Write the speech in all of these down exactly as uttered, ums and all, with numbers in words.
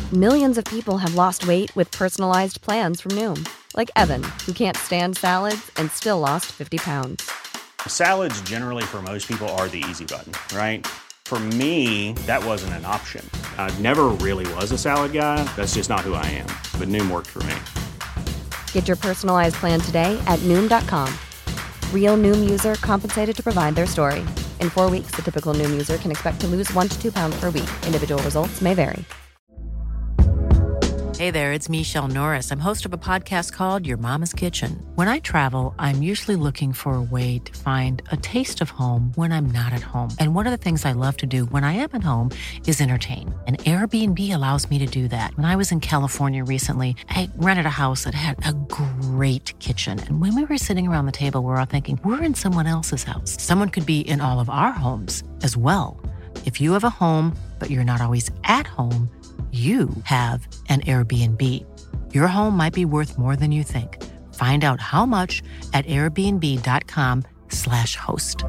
Millions of people have lost weight with personalized plans from Noom. Like Evan, who can't stand salads and still lost fifty pounds. Salads generally for most people are the easy button, right? For me, that wasn't an option. I never really was a salad guy. That's just not who I am. But Noom worked for me. Get your personalized plan today at Noom dot com. Real Noom user compensated to provide their story. In four weeks, the typical Noom user can expect to lose one to two pounds per week. Individual results may vary. Hey there, it's Michelle Norris. I'm host of a podcast called Your Mama's Kitchen. When I travel, I'm usually looking for a way to find a taste of home when I'm not at home. And one of the things I love to do when I am at home is entertain. And Airbnb allows me to do that. When I was in California recently, I rented a house that had a great kitchen. And when we were sitting around the table, we were all thinking, we're in someone else's house. Someone could be in all of our homes as well. If you have a home, but you're not always at home, you have an Airbnb. Your home might be worth more than you think. Find out how much at airbnb.com slash host.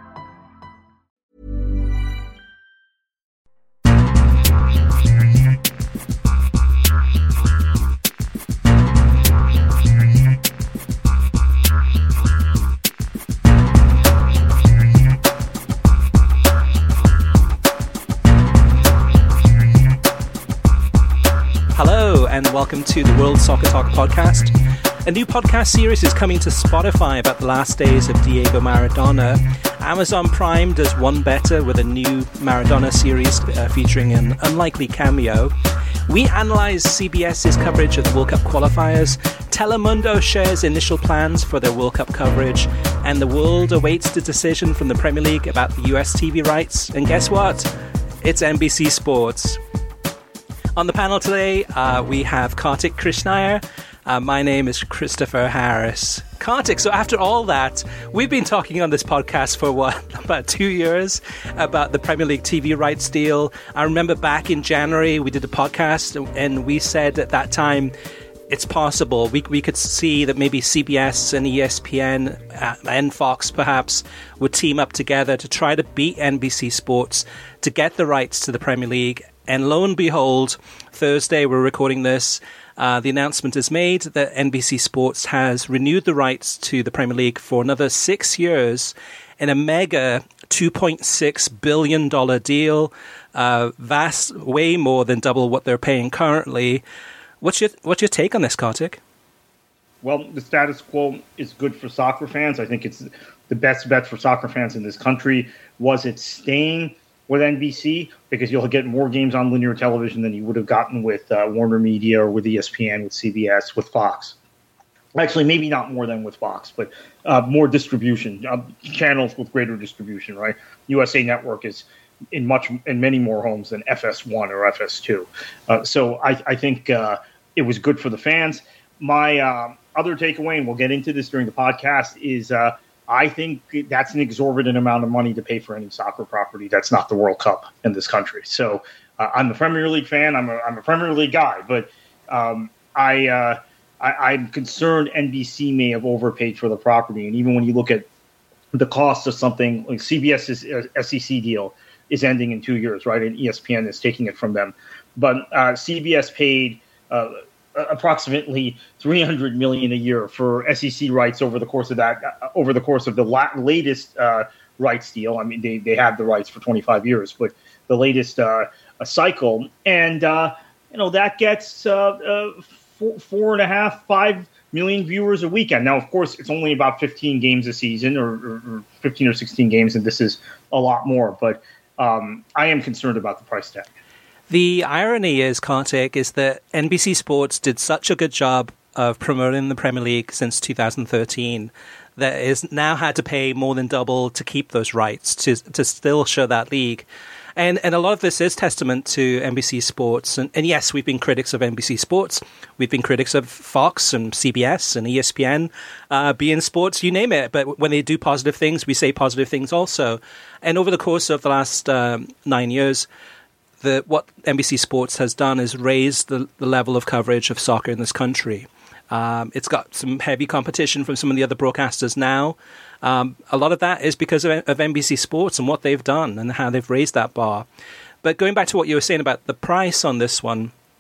Hello, and welcome to the World Soccer Talk podcast. A new podcast series is coming to Spotify about the last days of Diego Maradona. Amazon Prime does one better with a new Maradona series uh, featuring an unlikely cameo. We analyse CBS's coverage of the World Cup qualifiers. Telemundo shares initial plans for their World Cup coverage. And the world awaits the decision from the Premier League about the U S T V rights. And guess what? It's N B C Sports. On the panel today, uh, we have Kartik Krishnaiyer. Uh, my name is Christopher Harris. Kartik, so after all that, we've been talking on this podcast for what, about two years about the Premier League T V rights deal. I remember back in January, we did a podcast and we said at that time, it's possible. We we could see that maybe C B S and E S P N uh, and Fox perhaps would team up together to try to beat N B C Sports to get the rights to the Premier League. And lo and behold, Thursday, we're recording this, uh, the announcement is made that N B C Sports has renewed the rights to the Premier League for another six years in a mega two point six billion dollars deal, uh, vast, way more than double what they're paying currently. What's your, what's your take on this, Kartik? Well, the status quo is good for soccer fans. I think it's the best bet for soccer fans in this country. Was it staying with N B C, because you'll get more games on linear television than you would have gotten with uh, Warner Media or with E S P N, with C B S, with Fox. Actually, maybe not more than with Fox, but uh, more distribution, uh, channels with greater distribution, right? U S A Network is in much in many more homes than F S one or F S two. Uh, so I, I think uh, it was good for the fans. My uh, other takeaway, and we'll get into this during the podcast, is uh, I think that's an exorbitant amount of money to pay for any soccer property that's not the World Cup in this country. So uh, I'm a Premier League fan. I'm a, I'm a Premier League guy, but um, I, uh, I I'm concerned N B C may have overpaid for the property. And even when you look at the cost of something like CBS's S E C deal is ending in two years, right? And E S P N is taking it from them. But uh, C B S paid uh, approximately three hundred million dollars a year for S E C rights over the course of that, uh, over the course of the la- latest uh, rights deal. I mean, they, they had the rights for twenty-five years, but the latest uh, a cycle. And, uh, you know, that gets uh, uh, four, four and a half, five million viewers a weekend. Now, of course, it's only about fifteen games a season or, or, or fifteen or sixteen games, and this is a lot more. But um, I am concerned about the price tag. The irony is, Kartik, is that N B C Sports did such a good job of promoting the Premier League since two thousand thirteen that it's now had to pay more than double to keep those rights, to to still show that league. And and a lot of this is testament to N B C Sports. And, and yes, we've been critics of N B C Sports. We've been critics of Fox and C B S and E S P N, uh, B N Sports, you name it. But when they do positive things, we say positive things also. And over the course of the last um, nine years, The, what N B C Sports has done is raise the, the level of coverage of soccer in this country. Um, it's got some heavy competition from some of the other broadcasters now. Um, a lot of that is because of, of N B C Sports and what they've done and how they've raised that bar. But going back to what you were saying about the price on this one,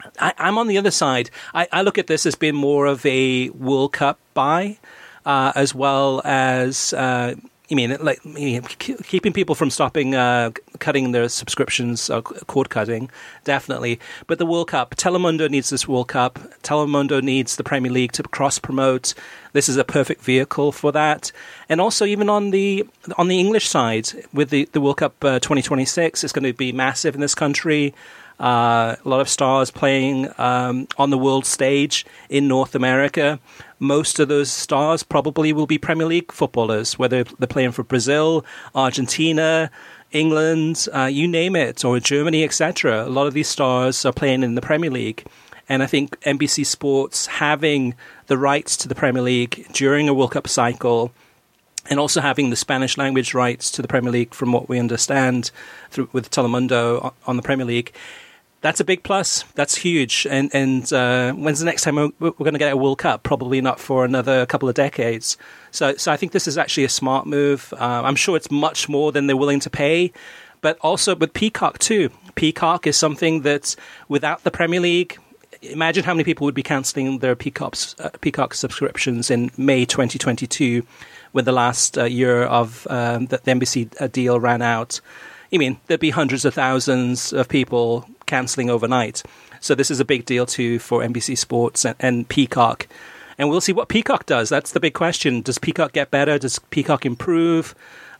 I, I'm on the other side. I, I look at this as being more of a World Cup buy, uh, as well as, uh, I mean, like you know, keeping people from stopping uh, cutting their subscriptions, uh, cord cutting, definitely. But the World Cup, Telemundo needs this World Cup. Telemundo needs the Premier League to cross promote. This is a perfect vehicle for that. And also, even on the on the English side, with the the World Cup uh, twenty twenty-six, it's going to be massive in this country. Uh, a lot of stars playing um, on the world stage in North America. Most of those stars probably will be Premier League footballers, whether they're playing for Brazil, Argentina, England, uh, you name it, or Germany, et cetera. A lot of these stars are playing in the Premier League. And I think N B C Sports having the rights to the Premier League during a World Cup cycle, and also having the Spanish language rights to the Premier League, from what we understand through with Telemundo on the Premier League, that's a big plus. That's huge. And and uh, when's the next time we're, we're going to get a World Cup? Probably not for another couple of decades. So so I think this is actually a smart move. Uh, I'm sure it's much more than they're willing to pay. But also with Peacock too. Peacock is something that without the Premier League, imagine how many people would be cancelling their Peacock's, uh, Peacock subscriptions in May twenty twenty-two when the last uh, year of um, the, the N B C uh, deal ran out. I mean, there'd be hundreds of thousands of people cancelling overnight. So this is a big deal too for N B C Sports and, and Peacock. And we'll see what Peacock does. That's the big question. Does Peacock get better? Does Peacock improve?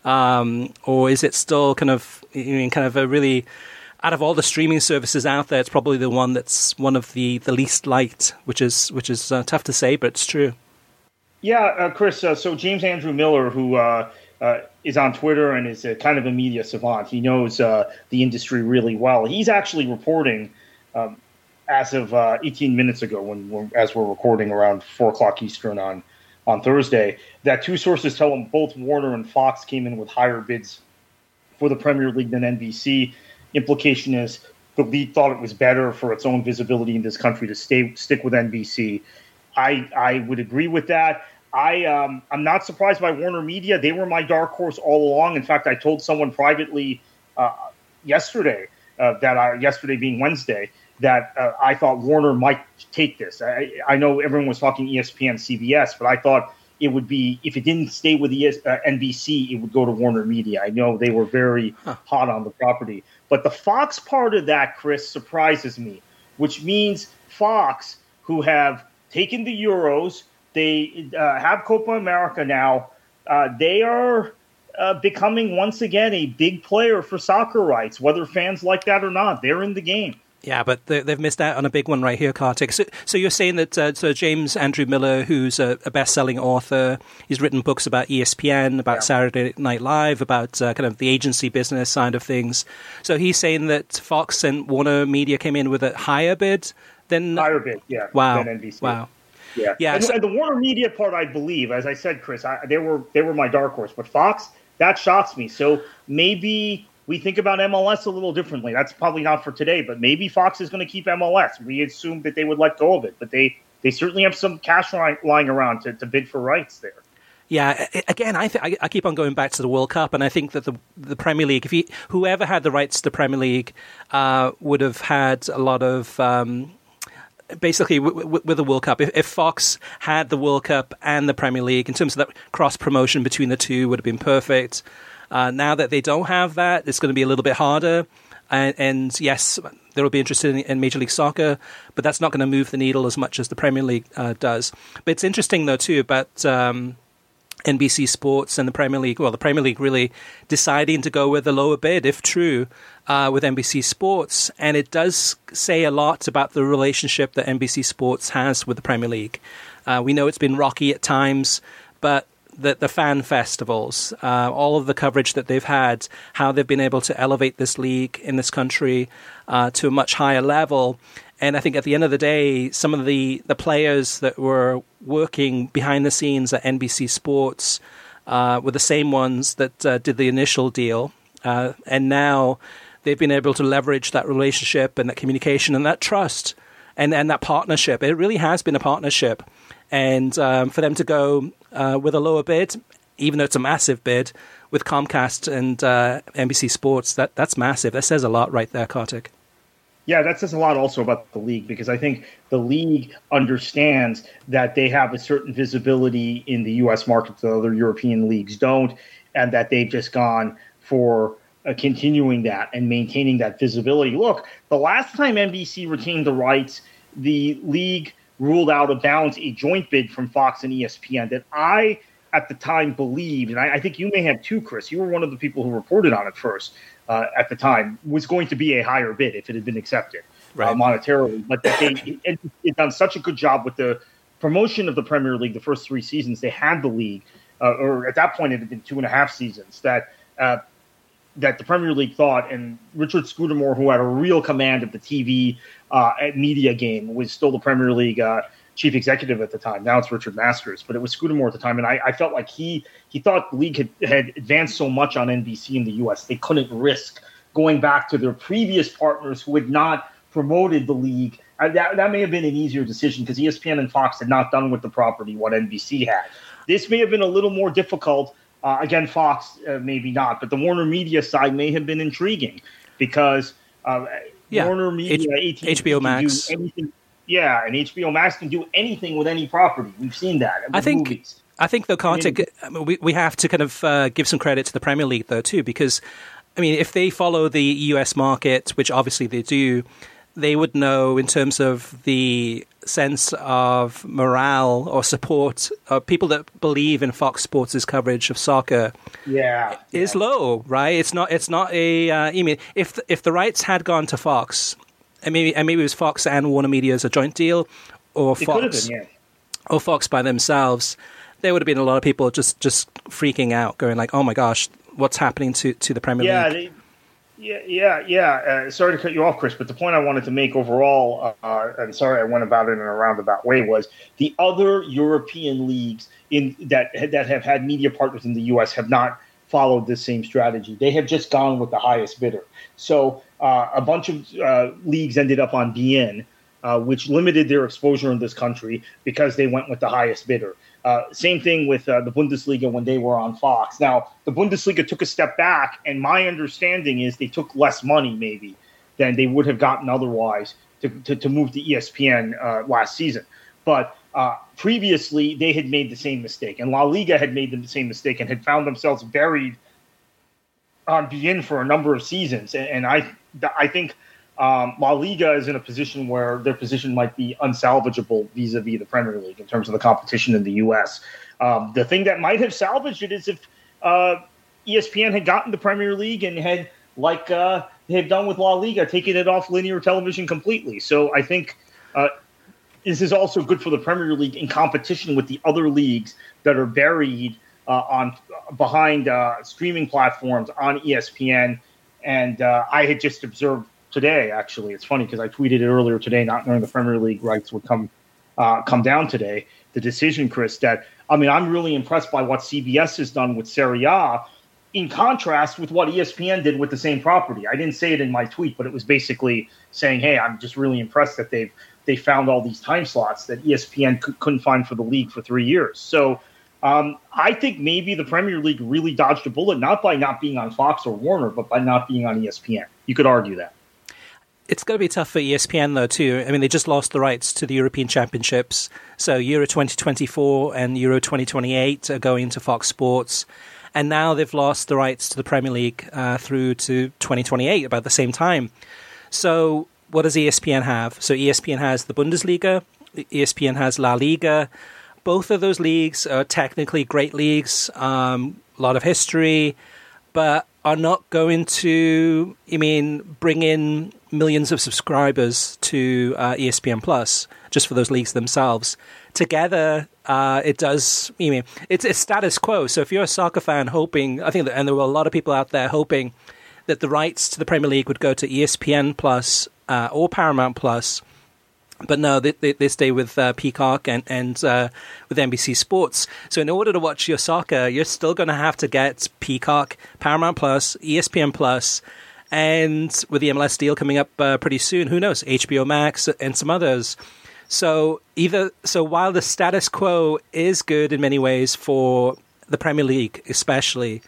Um, or is it still kind of, I mean, kind of a really, out of all the streaming services out there, it's probably the one that's one of the, the least liked, which is which is uh, tough to say, but it's true. Yeah, uh, Chris, uh, so James Andrew Miller, who uh, uh, is on Twitter and is a, kind of a media savant, he knows uh, the industry really well. He's actually reporting um, as of uh, eighteen minutes ago, when we're, as we're recording around four o'clock Eastern on, on Thursday, that two sources tell him both Warner and Fox came in with higher bids for the Premier League than N B C. Implication is the league thought it was better for its own visibility in this country to stay stick with N B C. I I would agree with that. I um, I'm not surprised by Warner Media. They were my dark horse all along. In fact, I told someone privately uh, yesterday uh, that I, yesterday being Wednesday, that uh, I thought Warner might take this. I, I know everyone was talking E S P N, C B S, but I thought it would be, if it didn't stay with the uh, N B C, it would go to Warner Media. I know they were very huh. hot on the property. But the Fox part of that, Chris, surprises me, which means Fox, who have taken the Euros, they uh, have Copa America now, uh, they are uh, becoming once again a big player for soccer rights, whether fans like that or not. They're in the game. Yeah, but they, they've missed out on a big one right here, Kartik. So, so you're saying that uh, so James Andrew Miller, who's a, a best-selling author, he's written books about E S P N, about yeah. Saturday Night Live, about uh, kind of the agency business side of things. So he's saying that Fox and Warner Media came in with a higher bid than... Higher bid, yeah, wow. than N B C. Wow. Yeah, yeah. And, So, and the Warner Media part, I believe, as I said, Chris, I, they were they were my dark horse. But Fox, that shocks me. So maybe we think about M L S a little differently. That's probably not for today, but maybe Fox is going to keep M L S. We assumed that they would let go of it, but they, they certainly have some cash lying, lying around to, to bid for rights there. Yeah, again, I, th- I keep on going back to the World Cup, and I think that the the Premier League, if you, whoever had the rights to the Premier League, uh, would have had a lot of... Um, Basically, w- w- with the World Cup, if, if Fox had the World Cup and the Premier League, in terms of that cross-promotion between the two, would have been perfect. Uh, now that they don't have that, it's going to be a little bit harder. And, and yes, they will be interested in, in Major League Soccer, but that's not going to move the needle as much as the Premier League uh, does. But it's interesting, though, too, about um, N B C Sports and the Premier League. Well, the Premier League really deciding to go with a lower bid, if true, uh, with N B C Sports. And it does say a lot about the relationship that N B C Sports has with the Premier League. Uh, we know it's been rocky at times, but the, the fan festivals, uh, all of the coverage that they've had, how they've been able to elevate this league in this country uh, to a much higher level. And I think at the end of the day, some of the, the players that were working behind the scenes at N B C Sports uh, were the same ones that uh, did the initial deal. Uh, and now they've been able to leverage that relationship and that communication and that trust and, and that partnership. It really has been a partnership. And um, for them to go uh, with a lower bid, even though it's a massive bid, with Comcast and uh, N B C Sports, that that's massive. That says a lot right there, Kartik. Yeah, that says a lot also about the league, because I think the league understands that they have a certain visibility in the U S market that other European leagues don't, and that they've just gone for uh, continuing that and maintaining that visibility. Look, the last time N B C retained the rights, the league ruled out of bounds a joint bid from Fox and E S P N that I, at the time, believed, and I, I think you may have too, Chris, you were one of the people who reported on it first, Uh, at the time, was going to be a higher bid if it had been accepted right. uh, monetarily. But that they it, it done such a good job with the promotion of the Premier League the first three seasons. They had the league, uh, or at that point it had been two and a half seasons, that uh, that the Premier League thought, and Richard Scudamore, who had a real command of the T V uh, media game, was still the Premier League uh, chief executive at the time. Now it's Richard Masters, but it was Scudamore at the time, and I, I felt like he he thought the league had, had advanced so much on N B C in the U S they couldn't risk going back to their previous partners who had not promoted the league. Uh, that, that may have been an easier decision because E S P N and Fox had not done with the property what N B C had. This may have been a little more difficult. Uh, again, Fox, uh, maybe not, but the Warner Media side may have been intriguing because uh, yeah. Warner Media, H- H B O Max. Yeah, and H B O Max can do anything with any property. We've seen that. I think. Movies. I think though, Kartik, I mean, we we have to kind of uh, give some credit to the Premier League though too, because I mean, if they follow the U S market, which obviously they do, they would know in terms of the sense of morale or support of people that believe in Fox Sports' coverage of soccer. Yeah, is yeah. low, right? It's not. It's not a. Uh, I mean, if if the rights had gone to Fox. And maybe, and maybe it was Fox and Warner Media as a joint deal, or it Fox, been, yeah. or Fox by themselves. There would have been a lot of people just, just freaking out, going like, "Oh my gosh, what's happening to, to the Premier yeah, League?" They, yeah, yeah, yeah. Uh, sorry to cut you off, Chris, but the point I wanted to make overall, uh, and sorry I went about it in a roundabout way, was the other European leagues in that that have had media partners in the U S have not followed this same strategy. They have just gone with the highest bidder. So. Uh, a bunch of uh, leagues ended up on B N, uh, which limited their exposure in this country because they went with the highest bidder. Uh, same thing with uh, the Bundesliga when they were on Fox. Now, the Bundesliga took a step back, and my understanding is they took less money maybe than they would have gotten otherwise to, to, to move to E S P N uh, last season. But uh, previously, they had made the same mistake, and La Liga had made the same mistake and had found themselves buried on B N for a number of seasons. And, and I I think um, La Liga is in a position where their position might be unsalvageable vis-a-vis the Premier League in terms of the competition in the U S. Um, the thing that might have salvaged it is if uh, E S P N had gotten the Premier League and had, like uh, they've done with La Liga, taken it off linear television completely. So I think uh, this is also good for the Premier League in competition with the other leagues that are buried uh, on behind uh, streaming platforms on E S P N. And uh, I had just observed today, actually, it's funny because I tweeted it earlier today, not knowing the Premier League rights would come uh, come down today, the decision, Chris, that, I mean, I'm really impressed by what C B S has done with Serie A in contrast with what E S P N did with the same property. I didn't say it in my tweet, but it was basically saying, hey, I'm just really impressed that they've they found all these time slots that E S P N c- couldn't find for the league for three years. So Um, I think maybe the Premier League really dodged a bullet, not by not being on Fox or Warner, but by not being on E S P N. You could argue that. It's going to be tough for E S P N, though, too. I mean, they just lost the rights to the European Championships. So Euro twenty twenty-four and Euro twenty twenty-eight are going to Fox Sports. And now they've lost the rights to the Premier League uh, through to twenty twenty-eight, about the same time. So what does E S P N have? So E S P N has the Bundesliga. E S P N has La Liga. Both of those leagues are technically great leagues, um, a lot of history, but are not going to, I mean, bring in millions of subscribers to uh, E S P N Plus just for those leagues themselves. Together, uh, it does, I mean, it's, it's status quo. So if you're a soccer fan hoping, I think, that, and there were a lot of people out there hoping that the rights to the Premier League would go to E S P N Plus uh, or Paramount Plus. But no, they, they, they stay with uh, Peacock and, and uh, with N B C Sports. So in order to watch your soccer, you're still going to have to get Peacock, Paramount Plus, E S P N Plus, and with the M L S deal coming up uh, pretty soon, who knows, H B O Max and some others. So either so while the status quo is good in many ways for the Premier League especially,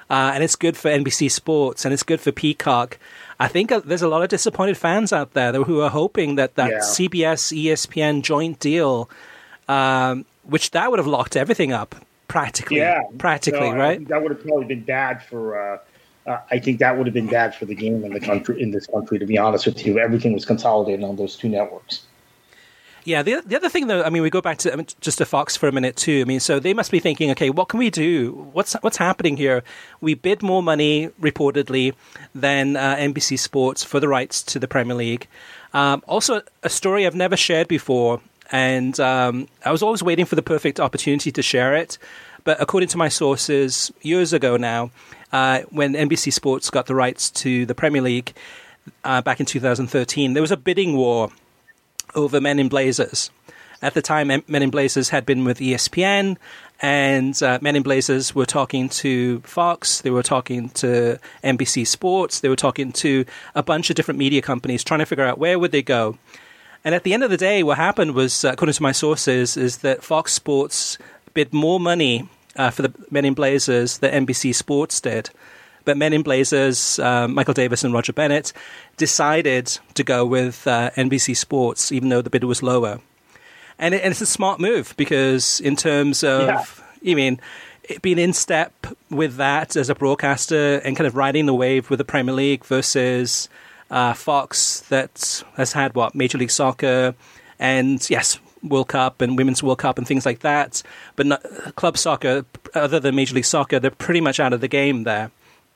uh, and it's good for N B C Sports, and it's good for Peacock. I think uh, there's a lot of disappointed fans out there who are hoping that that yeah. C B S E S P N joint deal, um, which that would have locked everything up practically. Yeah, practically, no, right? That would have probably been bad for. Uh, uh, I think that would have been bad for the game in the country. In this country, to be honest with you, everything was consolidated on those two networks. Yeah, the the other thing, though, I mean, we go back to I mean, just to Fox for a minute too. I mean, so they must be thinking, okay, what can we do? What's what's happening here? We bid more money, reportedly, than uh, N B C Sports for the rights to the Premier League. Um, also, a story I've never shared before, and um, I was always waiting for the perfect opportunity to share it. But according to my sources, years ago now, uh, when N B C Sports got the rights to the Premier League uh, back in two thousand thirteen, there was a bidding war over Men in Blazers. At the time, Men in Blazers had been with E S P N, and uh, Men in Blazers were talking to Fox, they were talking to N B C Sports, they were talking to a bunch of different media companies, trying to figure out where would they go. And at the end of the day, what happened was, uh, according to my sources, is that Fox Sports bid more money uh, for the Men in Blazers than N B C Sports did. But Men in Blazers, uh, Michael Davis and Roger Bennett, decided to go with uh, N B C Sports, even though the bid was lower. And, it, and it's a smart move because in terms of, yeah. you mean, it being in step with that as a broadcaster and kind of riding the wave with the Premier League versus uh, Fox that has had, what, Major League Soccer and, yes, World Cup and Women's World Cup and things like that. But not, club soccer, other than Major League Soccer, they're pretty much out of the game there.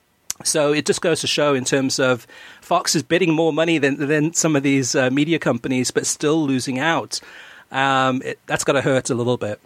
So it just goes to show in terms of Fox is bidding more money than than some of these uh, media companies, but still losing out. Um, it, that's got to hurt a little bit.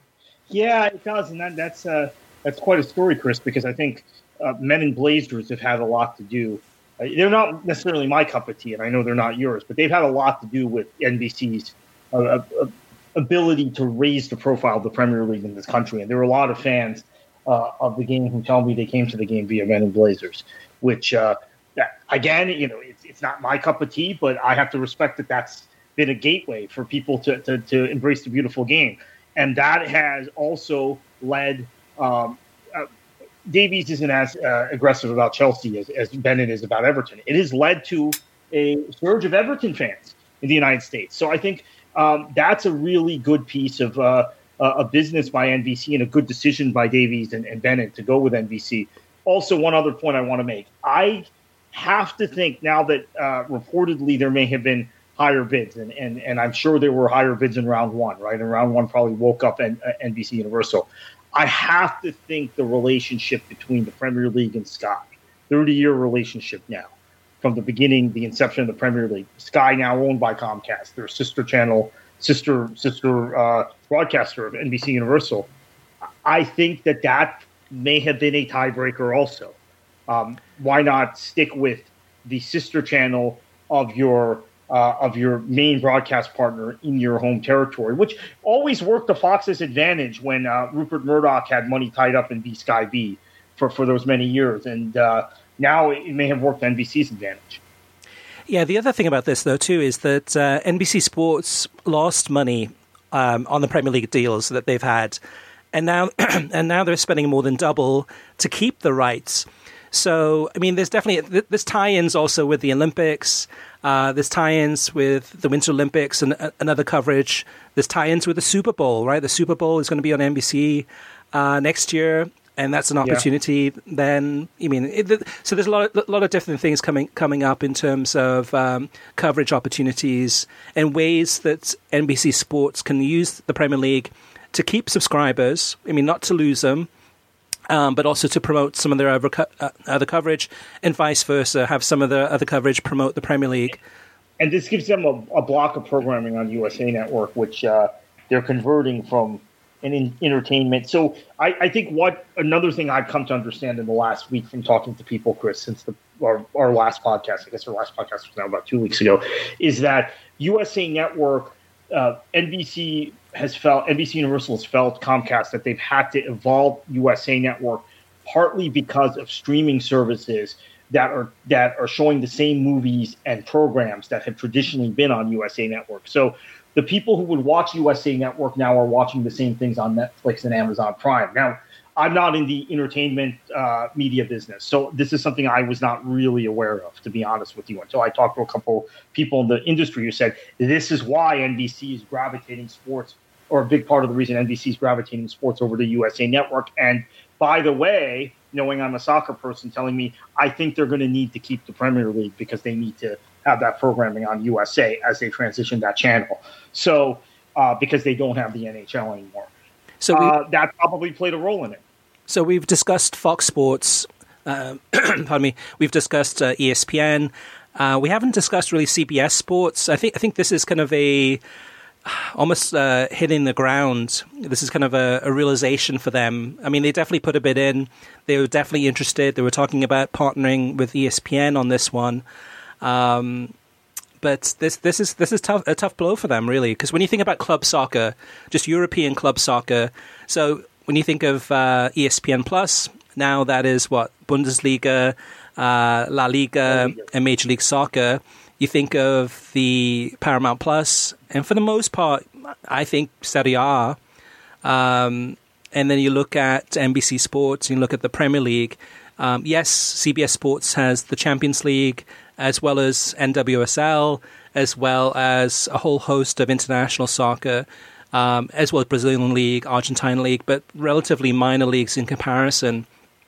Yeah, it does, and that, that's uh, that's quite a story, Chris. Because I think uh, Men in Blazers have had a lot to do. Uh, they're not necessarily my cup of tea, and I know they're not yours, but they've had a lot to do with N B C's uh, uh, ability to raise the profile of the Premier League in this country. And there were a lot of fans Uh, of the game who tell me they came to the game via Men in Blazers, which, uh, again, you know, it's, it's not my cup of tea, but I have to respect that that's been a gateway for people to, to, to embrace the beautiful game. And that has also led um, uh, Davies isn't as uh, aggressive about Chelsea as, as Bennett is about Everton. It has led to a surge of Everton fans in the United States. So I think um, that's a really good piece of uh, a business by N B C and a good decision by Davies and, and Bennett to go with N B C. Also, one other point I want to make. I have to think now that uh, reportedly there may have been higher bids, and, and, and I'm sure there were higher bids in round one, right? And round one probably woke up N- uh, N B C Universal. I have to think the relationship between the Premier League and Sky, thirty-year relationship now, from the beginning, the inception of the Premier League. Sky now owned by Comcast, their sister channel, sister sister uh, broadcaster of N B C Universal. I think that that may have been a tiebreaker also. Um, why not stick with the sister channel of your uh, of your main broadcast partner in your home territory, which always worked to Fox's advantage when uh, Rupert Murdoch had money tied up in B Sky B for, for those many years. And uh, now it may have worked to N B C's advantage. Yeah, the other thing about this, though, too, is that uh, N B C Sports lost money um, on the Premier League deals that they've had, and now and now they're spending more than double to keep the rights. So, I mean, there's definitely there's tie-ins also with the Olympics. Uh, there's tie-ins with the Winter Olympics and, uh, and other coverage. There's tie-ins with the Super Bowl, right? The Super Bowl is going to be on N B C uh, next year. And that's an opportunity. Yeah. Then, I mean, it, so there's a lot, of, a lot of different things coming coming up in terms of um, coverage opportunities and ways that N B C Sports can use the Premier League to keep subscribers. I mean, not to lose them, um, but also to promote some of their other, co- uh, other coverage, and vice versa. Have some of their other coverage promote the Premier League. And this gives them a, a block of programming on U S A Network, which uh, they're converting from. And in entertainment. So I, I think what another thing I've come to understand in the last week from talking to people, Chris, since the our, our last podcast, I guess our last podcast was now about two weeks ago, is that U S A Network, uh, N B C has felt, N B C Universal has felt, Comcast, that they've had to evolve U S A Network partly because of streaming services that are that are showing the same movies and programs that have traditionally been on U S A Network. So the people who would watch U S A Network now are watching the same things on Netflix and Amazon Prime. Now, I'm not in the entertainment uh, media business, so this is something I was not really aware of, to be honest with you, until I talked to a couple people in the industry who said this is why N B C is gravitating sports, or a big part of the reason N B C is gravitating sports over to U S A Network. And by the way, knowing I'm a soccer person, telling me I think they're going to need to keep the Premier League because they need to have that programming on U S A as they transition that channel. So uh, because they don't have the N H L anymore. So we, uh, that probably played a role in it. So we've discussed Fox Sports. Uh, pardon me. We've discussed uh, E S P N. Uh, we haven't discussed really C B S Sports. I think I think this is kind of a almost uh, hitting the ground. This is kind of a, a realization for them. I mean, they definitely put a bit in. They were definitely interested. They were talking about partnering with E S P N on this one. Um, But this this is this is tough a tough blow for them, really, because when you think about club soccer, just European club soccer, so when you think of uh, E S P N Plus, now that is what Bundesliga, uh, La Liga, and Major League Soccer. You think of the Paramount Plus, and for the most part, I think Serie A. Um, and then you look at N B C Sports, you look at the Premier League. Um, yes, C B S Sports has the Champions League, as well as N W S L, as well as a whole host of international soccer, um, as well as Brazilian League, Argentine League, but relatively minor leagues in comparison.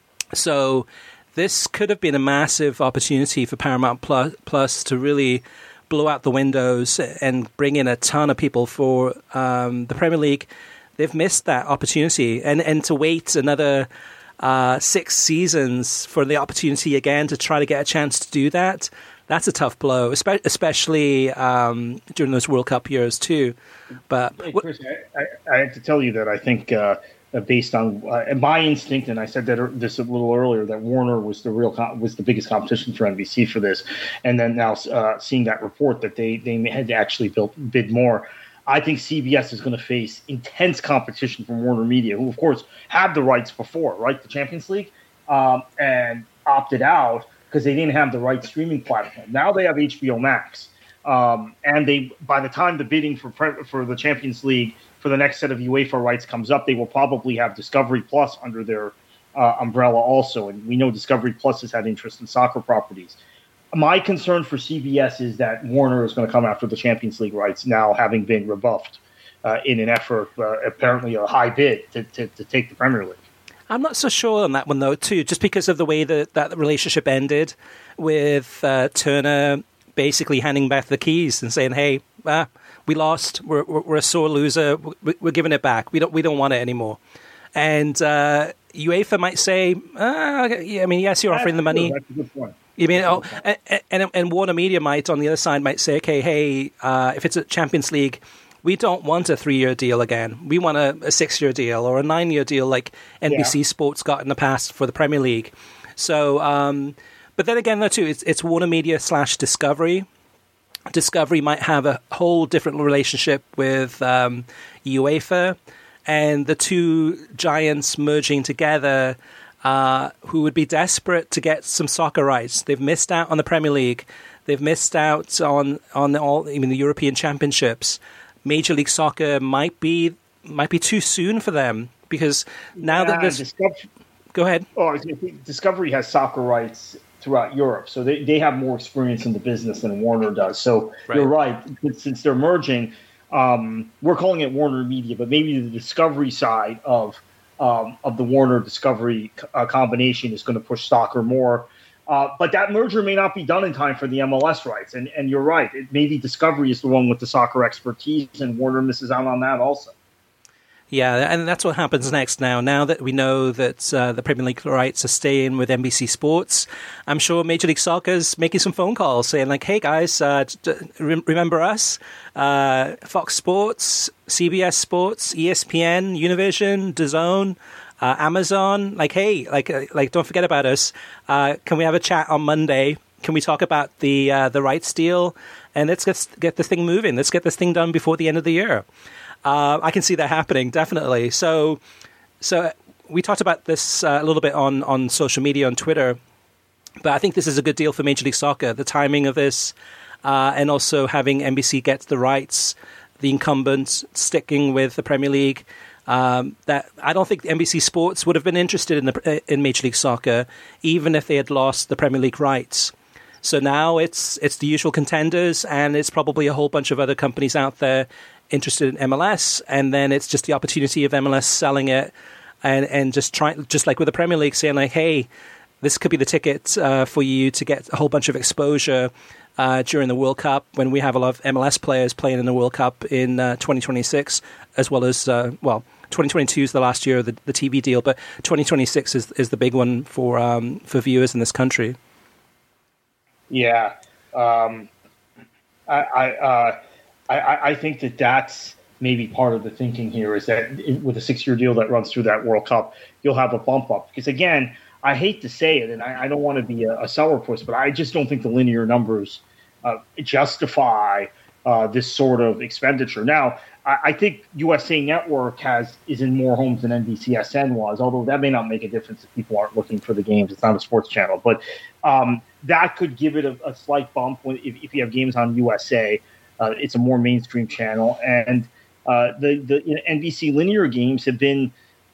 So this could have been a massive opportunity for Paramount Plus, Plus to really blow out the windows and bring in a ton of people for um, the Premier League. They've missed that opportunity. And, and to wait another Uh, six seasons for the opportunity again to try to get a chance to do that, that's a tough blow, espe- especially um, during those World Cup years too. But hey, Chris, I, I, I have to tell you that I think uh, based on uh, my instinct, and I said that this a little earlier, that Warner was the real com- was the biggest competition for N B C for this, and then now uh, seeing that report that they they had to actually build, bid more. I think C B S is going to face intense competition from Warner Media, who, of course, had the rights before, right, the Champions League, um, and opted out because they didn't have the right streaming platform. Now they have H B O Max, um, and they by the time the bidding for for the Champions League for the next set of UEFA rights comes up, they will probably have Discovery Plus under their uh, umbrella also, and we know Discovery Plus has had interest in soccer properties. My concern for C B S is that Warner is going to come after the Champions League rights now, having been rebuffed uh, in an effort, uh, apparently a high bid, to, to, to take the Premier League. I'm not so sure on that one, though, too, just because of the way that that relationship ended with uh, Turner basically handing back the keys and saying, hey, ah, we lost, we're, we're a sore loser, we're giving it back, we don't, we don't want it anymore. And uh, UEFA might say, ah, I mean, yes, you're offering the money. That's a good point. You mean, oh, and, and, and Warner Media might, on the other side, might say, okay, hey, uh, if it's a Champions League, we don't want a three-year deal again. We want a, a six-year deal or a nine-year deal like N B C yeah. Sports got in the past for the Premier League. So, um, but then again, though, too, it's, it's Warner Media slash Discovery. Discovery might have a whole different relationship with um, UEFA, and the two giants merging together. Uh, who would be desperate to get some soccer rights. They've missed out on the Premier League. They've missed out on on all even the European Championships. Major League Soccer might be might be too soon for them because now yeah, that this. Discovery, go ahead. Oh, Discovery has soccer rights throughout Europe, so they, they have more experience in the business than Warner does. So right. You're right. Since they're merging, um, we're calling it Warner Media, but maybe the Discovery side of. Um, of the Warner Discovery uh, combination is going to push soccer more. Uh, but that merger may not be done in time for the M L S rights. And, and you're right. It, maybe Discovery is the one with the soccer expertise, and Warner misses out on that also. Yeah, and that's what happens next now. Now that we know that uh, the Premier League rights are staying with N B C Sports, I'm sure Major League Soccer's making some phone calls saying like, hey guys, uh, remember us? Uh, Fox Sports, C B S Sports, E S P N, Univision, DAZN, uh, Amazon. Like, hey, like, uh, like, don't forget about us. Uh, can we have a chat on Monday? Can we talk about the uh, the rights deal? And let's get, get this thing moving. Let's get this thing done before the end of the year. Uh, I can see that happening, definitely. So so we talked about this uh, a little bit on, on social media, on Twitter, but I think this is a good deal for Major League Soccer, the timing of this, uh, and also having N B C get the rights, the incumbents sticking with the Premier League. Um, that I don't think N B C Sports would have been interested in the in Major League Soccer, even if they had lost the Premier League rights. So now it's it's the usual contenders, and it's probably a whole bunch of other companies out there interested in M L S, and then it's just the opportunity of M L S selling it, and and just trying, just like with the Premier League, saying like, hey, this could be the ticket uh, for you to get a whole bunch of exposure uh, during the World Cup, when we have a lot of M L S players playing in the World Cup in uh, twenty twenty-six, as well as uh, well. twenty twenty-two is the last year of the, the T V deal, but twenty twenty-six is is the big one for um, for viewers in this country. Yeah, um, I I, uh, I I think that that's maybe part of the thinking here, is that with a six-year deal that runs through that World Cup, you'll have a bump up. Because again, I hate to say it, and I, I don't want to be a, a sourpuss, but I just don't think the linear numbers uh, justify uh, this sort of expenditure. Now, I, I think U S A Network has is in more homes than N B C S N was, although that may not make a difference if people aren't looking for the games. It's not a sports channel. But um, that could give it a, a slight bump when, if, if you have games on U S A. Uh, it's a more mainstream channel. And uh, the, the you know, N B C linear games have been,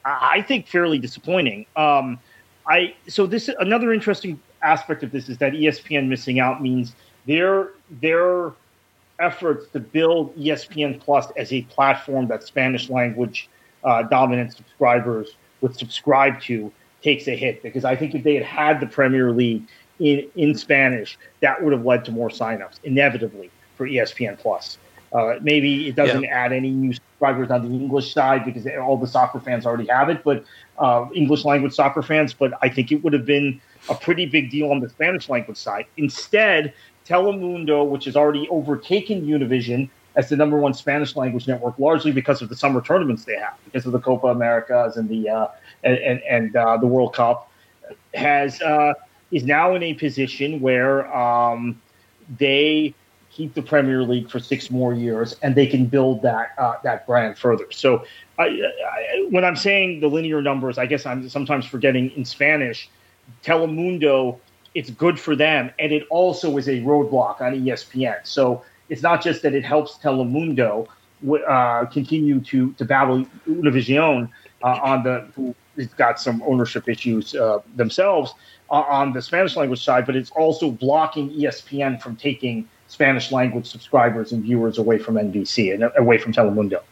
I think, fairly disappointing. Um, I So this another interesting aspect of this is that E S P N missing out means their their efforts to build E S P N Plus as a platform that Spanish language uh, dominant subscribers would subscribe to takes a hit, because I think if they had had the Premier League in, in Spanish, that would have led to more signups inevitably for E S P N Plus. Uh, maybe it doesn't yeah. add any new subscribers on the English side because all the soccer fans already have it, but uh, English language soccer fans. But I think it would have been a pretty big deal on the Spanish language side. Instead, Telemundo, which has already overtaken Univision as the number one Spanish language network, largely because of the summer tournaments they have, because of the Copa Americas and the uh, and and, and uh, the World Cup, has uh, is now in a position where um, they keep the Premier League for six more years, and they can build that uh, that brand further. So, I, I, when I'm saying the linear numbers, I guess I'm sometimes forgetting in Spanish, Telemundo. It's good for them, and it also is a roadblock on E S P N. So it's not just that it helps Telemundo uh, continue to to battle Univision uh, on the who has got some ownership issues uh, themselves uh, on the Spanish language side, but it's also blocking E S P N from taking Spanish language subscribers and viewers away from N B C and away from Telemundo.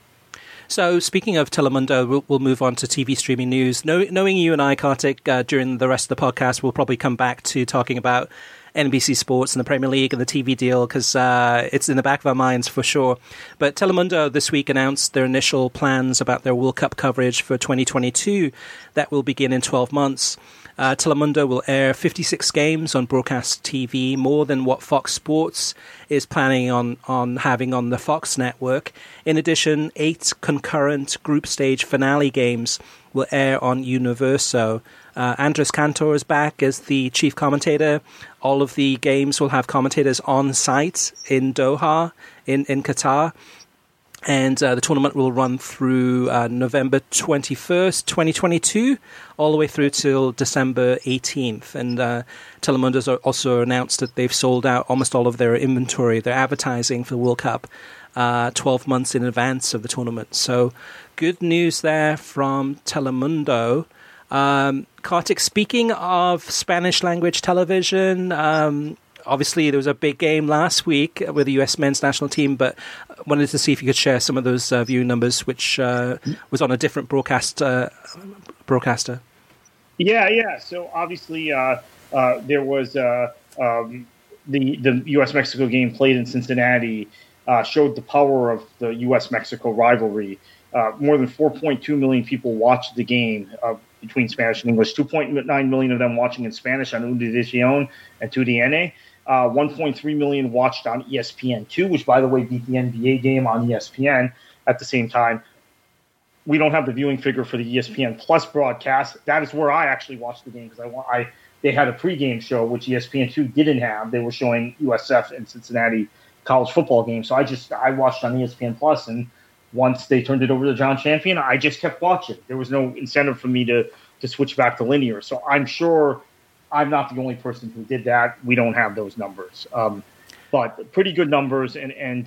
So speaking of Telemundo, we'll, we'll move on to T V streaming news. Know, knowing you and I, Kartik, uh, during the rest of the podcast, we'll probably come back to talking about N B C Sports and the Premier League and the T V deal, because uh, it's in the back of our minds for sure. But Telemundo this week announced their initial plans about their World Cup coverage for twenty twenty-two. That will begin in twelve months. Uh, Telemundo will air fifty-six games on broadcast T V, more than what Fox Sports is planning on, on having on the Fox network. In addition, eight concurrent group stage finale games will air on Universo. Uh, Andres Cantor is back as the chief commentator. All of the games will have commentators on site in Doha, in, in Qatar. And uh, the tournament will run through uh, November twenty-first, twenty twenty-two, all the way through till December eighteenth. And uh, Telemundo's also announced that they've sold out almost all of their inventory, their advertising for the World Cup, uh, twelve months in advance of the tournament. So good news there from Telemundo. Um, Kartik, speaking of Spanish language television, um, obviously there was a big game last week with the U S men's national team, but wanted to see if you could share some of those uh, viewing numbers, which uh, was on a different broadcast uh, broadcaster. Yeah, yeah. So obviously uh, uh, there was uh, um, the the U S Mexico game played in Cincinnati uh, showed the power of the U S Mexico rivalry. Uh, more than four point two million people watched the game uh, between Spanish and English. two point nine million of them watching in Spanish on Univision and two D N A. Uh, one point three million watched on E S P N two, which, by the way, beat the N B A game on E S P N at the same time. We don't have the viewing figure for the E S P N Plus broadcast. That is where I actually watched the game, because I, I they had a pregame show, which E S P N two didn't have. They were showing U S F and Cincinnati college football games. So I just I watched on E S P N Plus, and once they turned it over to John Champion, I just kept watching. There was no incentive for me to to switch back to linear. So I'm sure I'm not the only person who did that. We don't have those numbers, um, but pretty good numbers. And and uh,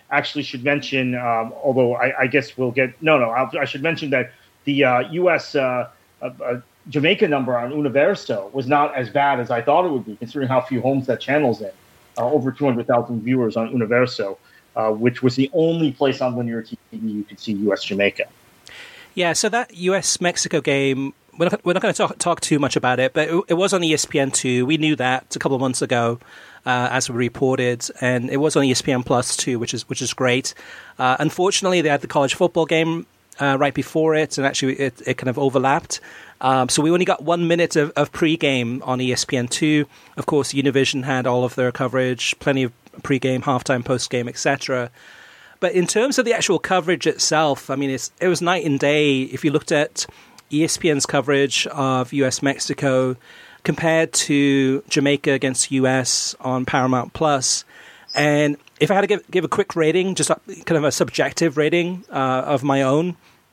actually should mention, um, although I, I guess we'll get no, no. I'll, I should mention that the uh, U S Uh, uh, uh, Jamaica number on Universo was not as bad as I thought it would be, considering how few homes that channel's in. Uh, over two hundred thousand viewers on Universo, uh, which was the only place on linear T V you could see U S Jamaica. Yeah, so that U S Mexico game, we're not, we're not going to talk, talk too much about it, but it, it was on E S P N two. We knew that a couple of months ago, uh, as we reported, and it was on E S P N Plus too, which is which is great. Uh, unfortunately, they had the college football game uh, right before it, and actually it, it kind of overlapped. Um, so we only got one minute of, of pre-game on E S P N two. Of course, Univision had all of their coverage, plenty of pre-game, halftime, post-game, et cetera. But in terms of the actual coverage itself, I mean, it's, it was night and day. If you looked at E S P N's coverage of U S Mexico compared to Jamaica against U S on Paramount Plus, and if I had to give, give a quick rating, just a, kind of a subjective rating uh, of my own,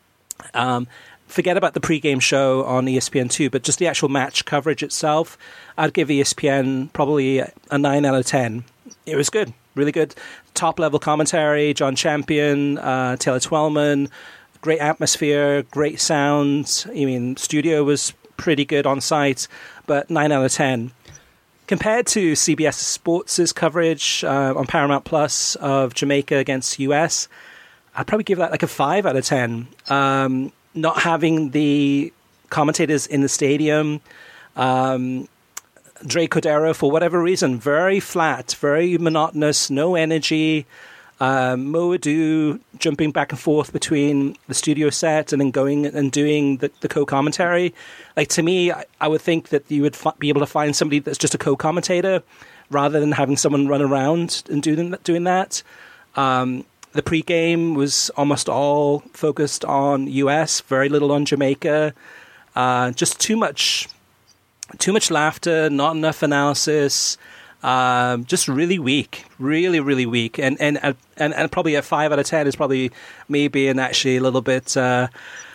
um, forget about the pre-game show on E S P N two, but just the actual match coverage itself, I'd give E S P N probably a nine out of ten. It was good, really good. Top-level commentary, John Champion, uh, Taylor Twellman, great atmosphere, great sound. I mean, studio was pretty good on site, but nine out of ten. Compared to C B S Sports' coverage uh, on Paramount Plus of Jamaica against U S, I'd probably give that like a five out of ten. Um, not having the commentators in the stadium, um, Dre Cordero, for whatever reason, very flat, very monotonous, no energy. Um, Mo Adu jumping back and forth between the studio set and then going and doing the, the co-commentary. Like, to me, I, I would think that you would f- be able to find somebody that's just a co-commentator rather than having someone run around and doing, doing that. Um, the pre-game was almost all focused on U S, very little on Jamaica. Uh, just too much... Too much laughter, not enough analysis, um, just really weak, really, really weak. And, and and and probably a five out of ten is probably me being actually a little bit uh,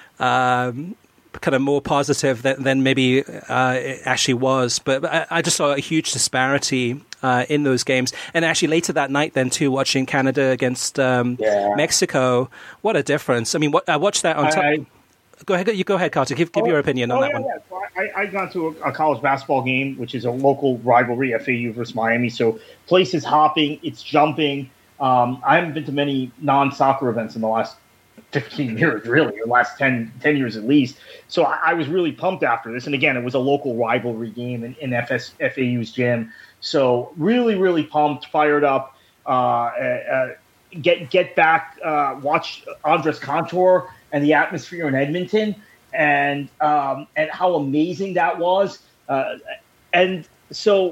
um, kind of more positive than, than maybe uh, it actually was. But I, I just saw a huge disparity uh, in those games. And actually later that night then too, watching Canada against um, yeah. Mexico, what a difference. I mean, what, I watched that on top. I, Go ahead, you go ahead, Carter. Give, give oh, your opinion on oh, that yeah, one. Yeah. So I, I got to a, a college basketball game, which is a local rivalry, F A U versus Miami. So place is hopping, it's jumping. Um, I haven't been to many non-soccer events in the last fifteen years, really, or last ten, ten years at least. So I, I was really pumped after this. And again, it was a local rivalry game in, in F S, F A U's gym. So really, really pumped, fired up. Uh, uh, get get back, uh, watch Andres Cantor and the atmosphere in Edmonton, and um, and how amazing that was. Uh, and so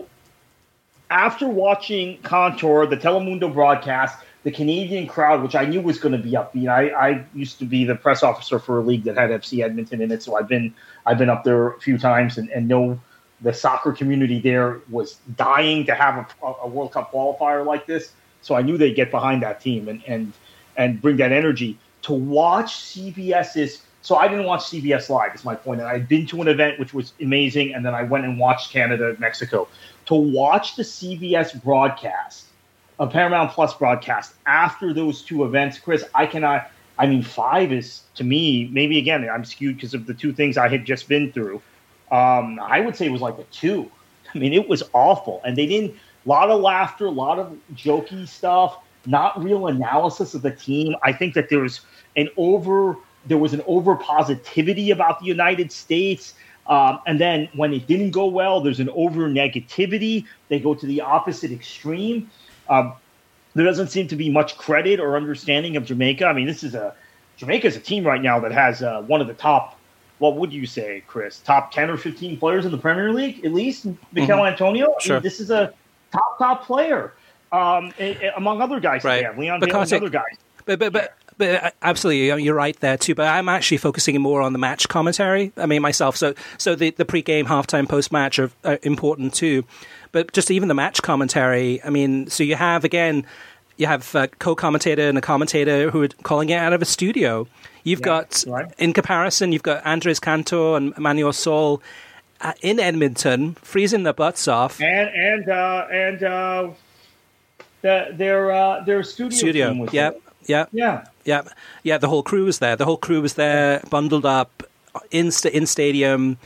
after watching Contour, the Telemundo broadcast, the Canadian crowd, which I knew was going to be upbeat. I, I used to be the press officer for a league that had F C Edmonton in it, so I've been I've been up there a few times and, and know the soccer community there was dying to have a, a World Cup qualifier like this. So I knew they'd get behind that team and and and bring that energy. To watch CBS's, so I didn't watch C B S Live, is my point. And I'd been to an event which was amazing, and then I went and watched Canada, Mexico. To watch the C B S broadcast, a Paramount Plus broadcast, after those two events, Chris, I cannot, I mean, five is, to me, maybe again, I'm skewed because of the two things I had just been through. Um, I would say it was like a two. I mean, it was awful. And they didn't, a lot of laughter, a lot of jokey stuff, not real analysis of the team. I think that there was an over, there was an over positivity about the United States. Um, and then when it didn't go well, there's an over negativity. They go to the opposite extreme. Um, there doesn't seem to be much credit or understanding of Jamaica. I mean, this is a, Jamaica is a team right now that has uh, one of the top, what would you say, Chris, top ten or fifteen players in the Premier League, at least, Mikel mm-hmm. Antonio. I sure. mean, this is a top, top player. Um, among other guys, right. they have Leon Bailey and other guys. But, but, but, but absolutely, you're right there too. But I'm actually focusing more on the match commentary. I mean, myself. So, so the, the pre-game, halftime, post-match are, are important too. But just even the match commentary. I mean, so you have again, you have a co-commentator and a commentator who are calling it out of a studio. You've yeah, got, right. in comparison, you've got Andres Cantor and Manuel Sol uh, in Edmonton, freezing their butts off, and and uh, and. Uh... the, their uh, their studio, Studio. team was Yeah, there. yeah, Yeah. yeah, yeah. The whole crew was there. The whole crew was there, bundled up in sta- in stadium.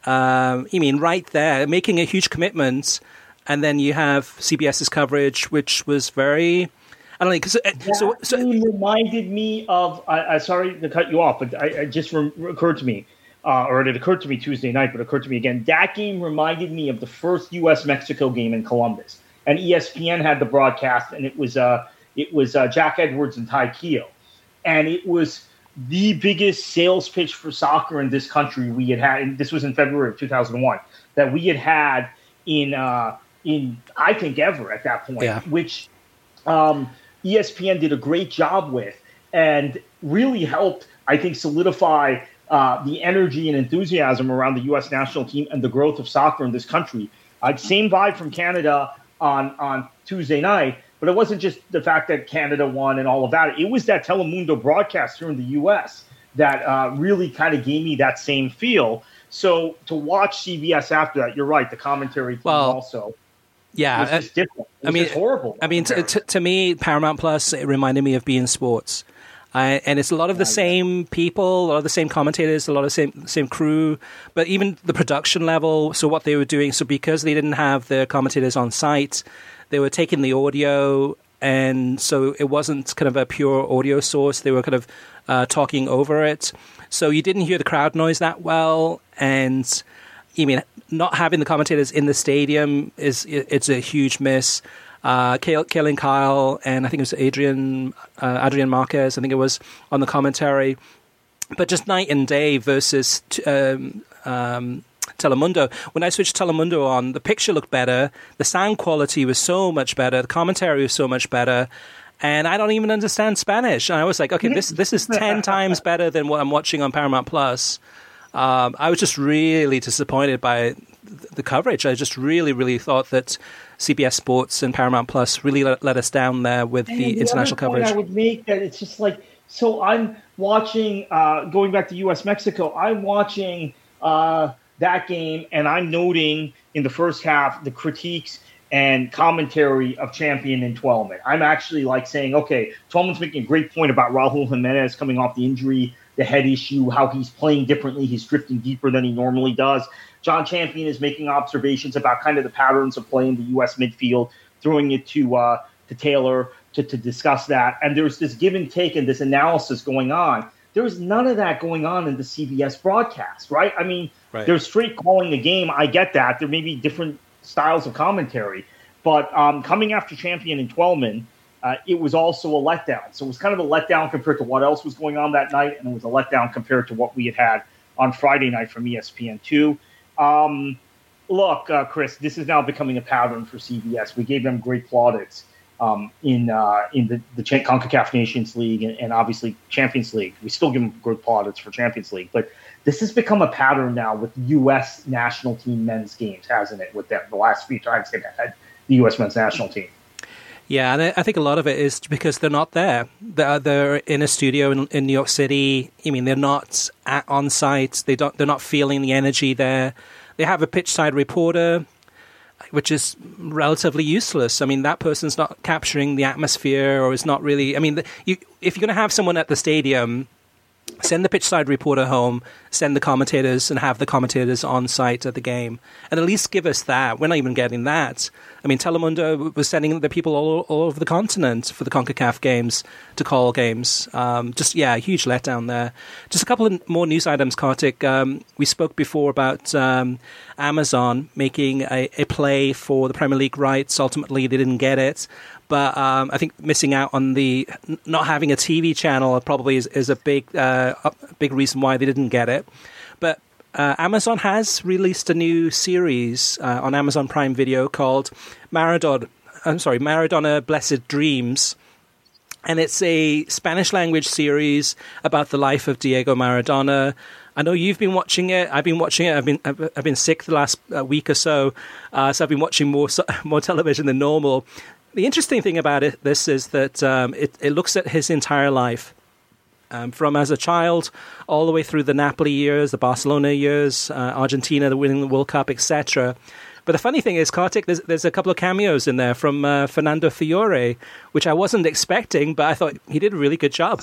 Um, I mean, right there, making a huge commitment, and then you have CBS's coverage, which was very. I don't know, because That so, so game reminded me of. I, I sorry to cut you off, but I, it just re- occurred to me, uh, or it occurred to me Tuesday night, but it occurred to me again. That game reminded me of the first U S Mexico game in Columbus, and E S P N had the broadcast, and it was uh, it was uh, Jack Edwards and Ty Keogh, and it was the biggest sales pitch for soccer in this country we had had. And this was in February of two thousand one that we had had in uh, in I think ever at that point, Yeah. which. Um, E S P N did a great job with and really helped, I think, solidify uh, the energy and enthusiasm around the U S national team and the growth of soccer in this country. Uh, same vibe from Canada on, on Tuesday night, but it wasn't just the fact that Canada won and all of that. It was that Telemundo broadcast here in the U S that uh, really kind of gave me that same feel. So to watch C B S after that, you're right, the commentary team Well, also. yeah, It's just different. It was I mean, just horrible. I mean, t- t- to me, Paramount Plus, it reminded me of beIN Sports. Uh, and it's a lot of the same people, a lot of the same commentators, a lot of the same same crew, but even the production level. So what they were doing, so because they didn't have the commentators on site, they were taking the audio, and so it wasn't kind of a pure audio source. They were kind of uh, talking over it. So you didn't hear the crowd noise that well, and I mean, not having the commentators in the stadium is it's a huge miss. Uh, Kaylin Kyle and I think it was Adrian uh, Adrian Marquez, I think it was, on the commentary. But just night and day versus t- um, um, Telemundo. When I switched Telemundo on, the picture looked better, the sound quality was so much better, the commentary was so much better, and I don't even understand Spanish. And I was like, okay, this this is ten times better than what I'm watching on Paramount Plus. Um, I was just really disappointed by the coverage. I just really, really thought that C B S Sports and Paramount Plus really let, let us down there with And the, the international other point coverage. I would make that it's just like, so I'm watching, uh, going back to U S Mexico, I'm watching uh, that game, and I'm noting in the first half the critiques and commentary of Champion and Twellman. I'm actually like saying, okay, Twellman's making a great point about Raul Jimenez coming off the injury, the head issue, how he's playing differently, he's drifting deeper than he normally does. John Champion is making observations about kind of the patterns of play in the U S midfield, throwing it to uh, to Taylor to, to discuss that. And there's this give and take and this analysis going on. There's none of that going on in the C B S broadcast, right? I mean, Right. they're straight calling the game. I get that. There may be different styles of commentary. But um, coming after Champion and Twellman, uh, it was also a letdown. So it was kind of a letdown compared to what else was going on that night, and it was a letdown compared to what we had had on Friday night from E S P N two. Um, look, uh, Chris, this is now becoming a pattern for C B S. We gave them great plaudits um, in uh, in the, the CONCACAF Nations League and, and obviously Champions League. We still give them good plaudits for Champions League. But this has become a pattern now with U S national team men's games, hasn't it, with them the last few times they've had the U S men's national team. Yeah, and I think a lot of it is because they're not there. They're, they're in a studio in, in New York City. I mean, they're not at, on site. They don't. They're not feeling the energy there. They have a pitch side reporter, which is relatively useless. I mean, that person's not capturing the atmosphere, or is not really. I mean, the, you, if you're going to have someone at the stadium, send the pitch side reporter home, send the commentators, and have the commentators on site at the game, and at least give us that. We're not even getting that. I mean, Telemundo was sending the people all, all over the continent for the CONCACAF games to call games. Um, just, yeah, a huge letdown there. Just a couple of more news items, Kartik. Um, we spoke before about um, Amazon making a, a play for the Premier League rights. Ultimately, they didn't get it. But um, I think missing out on the not having a T V channel probably is, is a big uh, a big reason why they didn't get it. But uh, Amazon has released a new series uh, on Amazon Prime Video called Maradona. I'm sorry, Maradona Blessed Dreams, and it's a Spanish language series about the life of Diego Maradona. I know you've been watching it. I've been watching it. I've been I've, I've been sick the last uh, week or so, uh, so I've been watching more more television than normal. The interesting thing about it, this is that um, it, it looks at his entire life, um, from as a child all the way through the Napoli years, the Barcelona years, uh, Argentina, the winning the World Cup, et cetera. But the funny thing is, Kartik, there's, there's a couple of cameos in there from uh, Fernando Fiore, which I wasn't expecting, but I thought he did a really good job.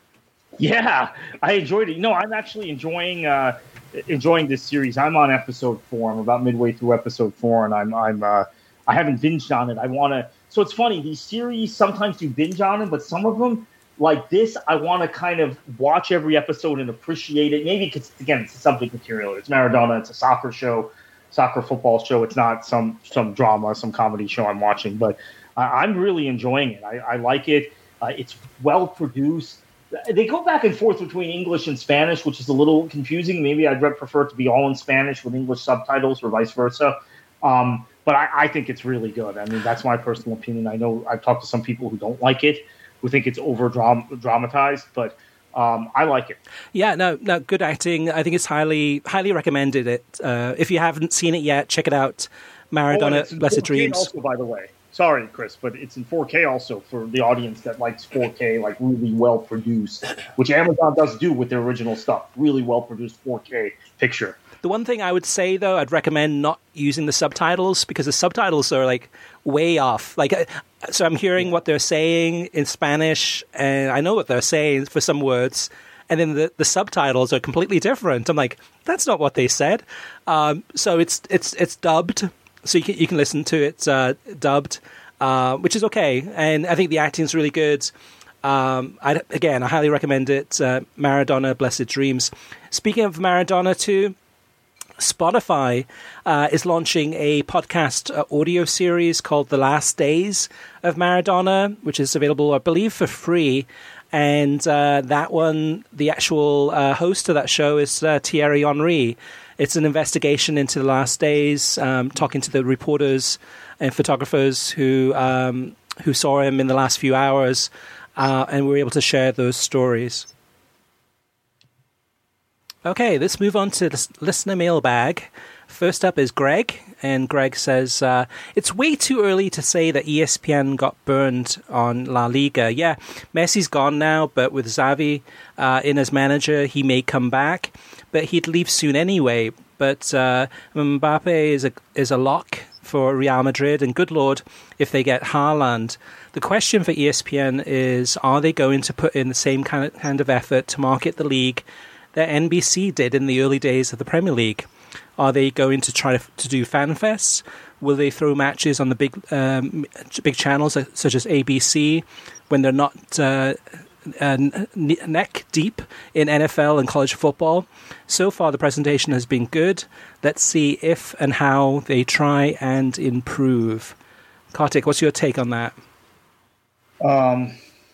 Yeah, I enjoyed it. You know, I'm actually enjoying uh, enjoying this series. I'm on episode four. I'm about midway through episode four, and I'm I'm uh, I haven't binged on it. I want to. So it's funny. These series sometimes you binge on them, but some of them, like this, I want to kind of watch every episode and appreciate it. Maybe because again, it's a subject material. It's Maradona. It's a soccer show, soccer football show. It's not some some drama, some comedy show I'm watching. But uh, I'm really enjoying it. I, I like it. Uh, it's well produced. They go back and forth between English and Spanish, which is a little confusing. Maybe I'd prefer it to be all in Spanish with English subtitles or vice versa. Um, but I, I think it's really good. I mean, that's my personal opinion. I know I've talked to some people who don't like it, who think it's over dramatized, but um, I like it. Yeah, no, no, good acting. I think it's highly, highly recommended. It. Uh, if you haven't seen it yet, check it out. Maradona, oh, Blessed Dreams. Also, by the way. Sorry, Chris, but it's in four K also for the audience that likes four K, like really well produced, which Amazon does do with their original stuff. Really well produced four K picture. The one thing I would say, though, I'd recommend not using the subtitles because the subtitles are like way off. Like, so I'm hearing what they're saying in Spanish, and I know what they're saying for some words, and then the, the subtitles are completely different. I'm like, that's not what they said. Um, so it's it's it's dubbed. So you can, you can listen to it uh, dubbed, uh, which is okay. And I think the acting is really good. Um, I, again, I highly recommend it. Uh, Maradona, Blessed Dreams. Speaking of Maradona too, Spotify uh, is launching a podcast uh, audio series called The Last Days of Maradona, which is available, I believe, for free. And uh, that one, the actual uh, host of that show is uh, Thierry Henry. It's an investigation into the last days, um, talking to the reporters and photographers who um, who saw him in the last few hours, uh, and we were able to share those stories. Okay, let's move on to the listener mailbag. First up is Greg, and Greg says, uh, it's way too early to say that E S P N got burned on La Liga. Yeah, Messi's gone now, but with Xavi uh, in as manager, he may come back, but he'd leave soon anyway. But uh, Mbappe is a, is a lock for Real Madrid, and good Lord, if they get Haaland. The question for E S P N is, are they going to put in the same kind of, kind of effort to market the league that N B C did in the early days of the Premier League? Are they going to try to, to do fan fests? Will they throw matches on the big um, big channels such as A B C when they're not uh, uh, neck deep in N F L and college football? So far, the presentation has been good. Let's see if and how they try and improve. Kartik, what's your take on that? Um,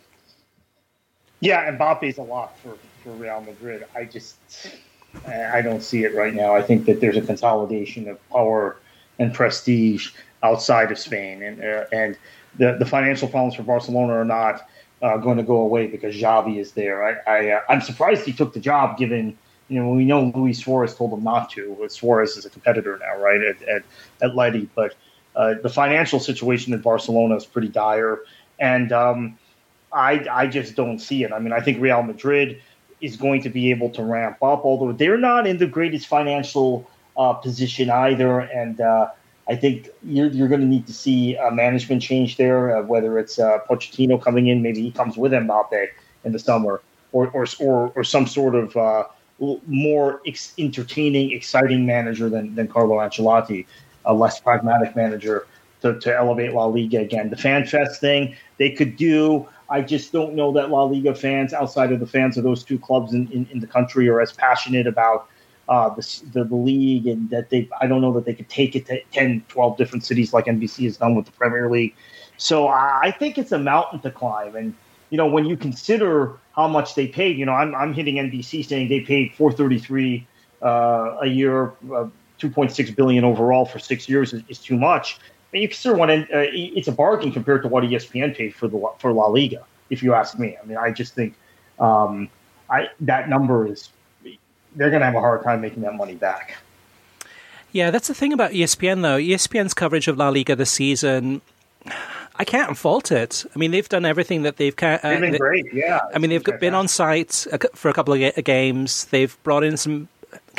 yeah, Mbappe's a lock for, for Real Madrid. I just... I don't see it right now. I think that there's a consolidation of power and prestige outside of Spain, and uh, and the the financial problems for Barcelona are not uh, going to go away because Xavi is there. I, I uh, I'm surprised he took the job, given you know we know Luis Suarez told him not to. Suarez is a competitor now, right? At at, at Leti, but uh, the financial situation in Barcelona is pretty dire, and um, I I just don't see it. I mean, I think Real Madrid is going to be able to ramp up, although they're not in the greatest financial uh, position either. And uh, I think you're, you're going to need to see a management change there, uh, whether it's uh, Pochettino coming in, maybe he comes with Mbappe in the summer, or or or, or some sort of uh, more ex- entertaining, exciting manager than, than Carlo Ancelotti, a less pragmatic manager to, to elevate La Liga again. The Fan Fest thing they could do. I just don't know that La Liga fans, outside of the fans of those two clubs in, in, in the country, are as passionate about uh, the, the the league, and that they. I don't know that they could take it to ten, twelve different cities like N B C has done with the Premier League. So I think it's a mountain to climb. And you know, when you consider how much they paid, you know, I'm I'm hitting N B C saying they paid four thirty-three uh, a year, uh, two point six billion overall for six years is, is too much. And you consider what uh, it's a bargain compared to what E S P N paid for the for La Liga, if you ask me. I mean, I just think um, I that number is they're going to have a hard time making that money back. Yeah, that's the thing about E S P N, though. E S P N's coverage of La Liga this season, I can't fault it. I mean, they've done everything that they've. Uh, they've been they, great, yeah. I mean, they've been on site for a couple of games. They've brought in some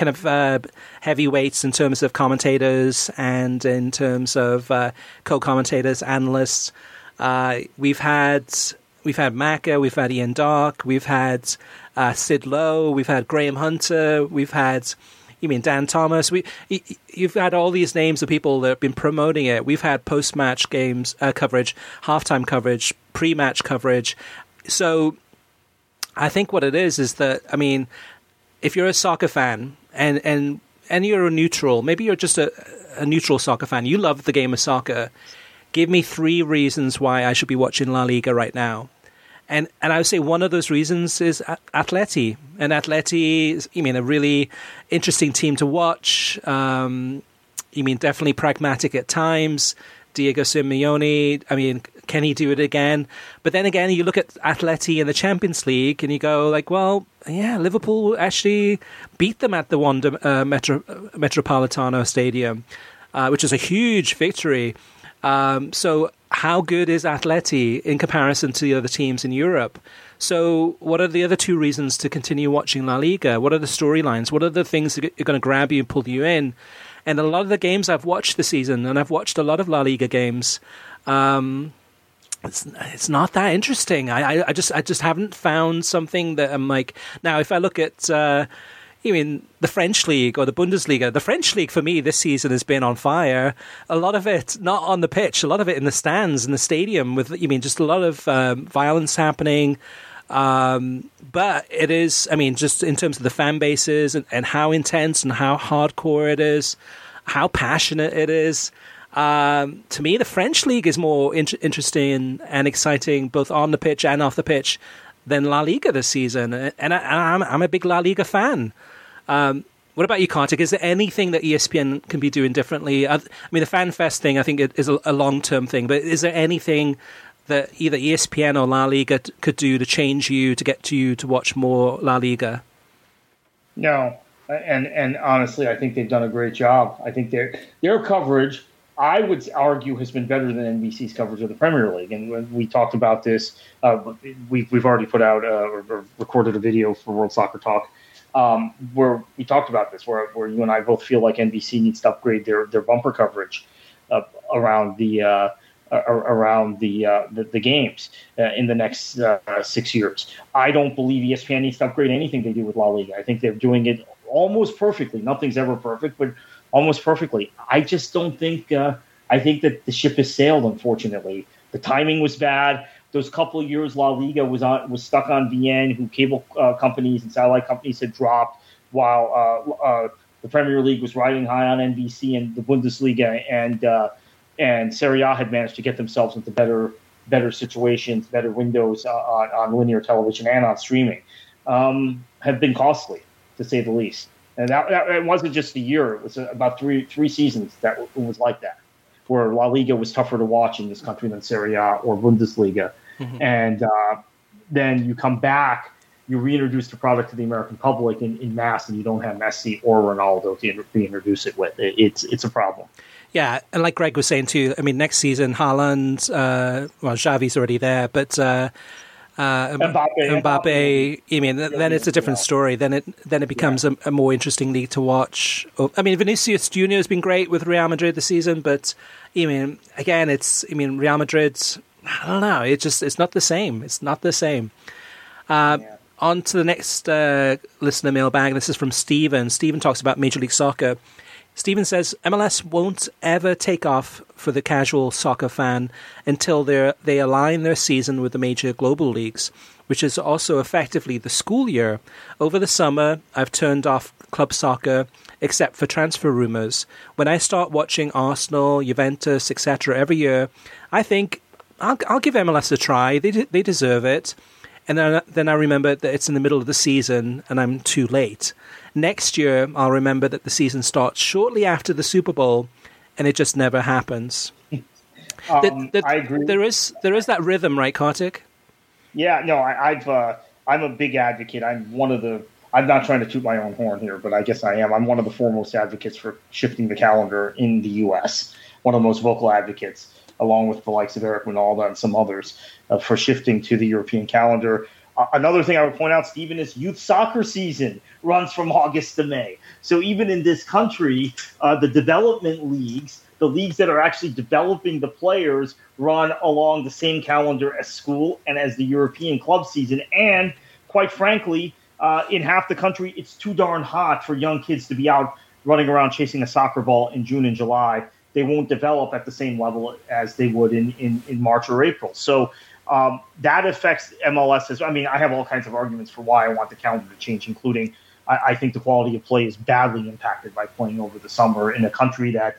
kind of uh, heavyweights in terms of commentators and in terms of uh, co-commentators, analysts. Uh, we've had we've had Macca, we've had Ian Darke, we've had uh, Sid Lowe, we've had Graham Hunter, we've had. You mean Dan Thomas? We, you've had all these names of people that have been promoting it. We've had post-match games uh, coverage, halftime coverage, pre-match coverage. So I think what it is is that, I mean, if you're a soccer fan and and, and you're a neutral, maybe you're just a, a neutral soccer fan, you love the game of soccer, give me three reasons why I should be watching La Liga right now. And and I would say one of those reasons is Atleti. And Atleti is, you mean, a really interesting team to watch. Um, you mean, definitely pragmatic at times. Diego Simeone, I mean, can he do it again? But then again, you look at Atleti in the Champions League and you go like, well, yeah, Liverpool actually beat them at the Wanda uh, Metro, Metropolitano Stadium, uh, which is a huge victory. Um, so how good is Atleti in comparison to the other teams in Europe? So what are the other two reasons to continue watching La Liga? What are the storylines? What are the things that are going to grab you and pull you in? And a lot of the games I've watched this season, and I've watched a lot of La Liga games, um, it's it's not that interesting. I, I, I just I just haven't found something that I'm like. Now, if I look at uh, you mean the French League or the Bundesliga, the French League for me this season has been on fire. A lot of it not on the pitch, a lot of it in the stands, in the stadium, with you mean just a lot of um, violence happening. Um, but it is, I mean, just in terms of the fan bases and, and how intense and how hardcore it is, how passionate it is. Um, to me, the French League is more in- interesting and exciting, both on the pitch and off the pitch, than La Liga this season. And, I, I'm, I'm a big La Liga fan. Um, what about you, Kartik? Is there anything that E S P N can be doing differently? I, I mean, the Fan Fest thing, I think, it is a, a long-term thing, but is there anything that either E S P N or La Liga t- could do to change you, to get to you to watch more La Liga? No, and and honestly, I think they've done a great job. I think their their coverage, I would argue, has been better than N B C's coverage of the Premier League. And when we talked about this, uh, we've we've already put out uh, or, or recorded a video for World Soccer Talk um, where we talked about this, where where you and I both feel like N B C needs to upgrade their their bumper coverage uh, around the. Uh, around the, uh, the the games uh, in the next uh, six years. I don't believe E S P N needs to upgrade anything they do with La Liga. I think they're doing it almost perfectly. Nothing's ever perfect, but almost perfectly. I just don't think uh, – I think that the ship has sailed, unfortunately. The timing was bad. Those couple of years La Liga was on was stuck on V N, who cable uh, companies and satellite companies had dropped, while uh, uh, the Premier League was riding high on N B C and the Bundesliga and uh, – and Serie A had managed to get themselves into better better situations, better windows uh, on, on linear television and on streaming, um, have been costly, to say the least. And that, that it wasn't just a year. It was about three three seasons that it was like that, where La Liga was tougher to watch in this country than Serie A or Bundesliga. Mm-hmm. And uh, then you come back, you reintroduce the product to the American public in, in mass, and you don't have Messi or Ronaldo to reintroduce it with. It, it's it's a problem. Yeah, and like Greg was saying too, I mean, next season, Haaland, uh, well, Xavi's already there, but uh, uh, Mbappe, Mbappe, I mean, then it's a different story. Then it then it becomes yeah. a, a more interesting league to watch. I mean, Vinicius Junior has been great with Real Madrid this season, but I mean, again, it's I mean, Real Madrid, I don't know, it just it's not the same. It's not the same. Uh, yeah. On to the next uh, listener mailbag. This is from Stephen. Stephen talks about Major League Soccer. Stephen says M L S won't ever take off for the casual soccer fan until they align their season with the major global leagues, which is also effectively the school year. Over the summer, I've turned off club soccer except for transfer rumours. When I start watching Arsenal, Juventus, et cetera every year, I think I'll, I'll give M L S a try. They they deserve it. And then, then I remember that it's in the middle of the season and I'm too late. Next year, I'll remember that the season starts shortly after the Super Bowl, and it just never happens. um, the, the, I agree. There is there is that rhythm, right, Kartik? Yeah, no, I, I've uh, I'm a big advocate. I'm one of the. I'm not trying to toot my own horn here, but I guess I am. I'm one of the foremost advocates for shifting the calendar in the U S. One of the most vocal advocates, along with the likes of Eric Winalda and some others, uh, for shifting to the European calendar. Uh, another thing I would point out, Stephen, is youth soccer season runs from August to May. So even in this country, uh, the development leagues, the leagues that are actually developing the players, run along the same calendar as school and as the European club season. And quite frankly, uh, in half the country, it's too darn hot for young kids to be out running around chasing a soccer ball in June and July. They won't develop at the same level as they would in, in, in March or April. So Um, that affects M L S. As, I mean, I have all kinds of arguments for why I want the calendar to change, including I, I think the quality of play is badly impacted by playing over the summer in a country that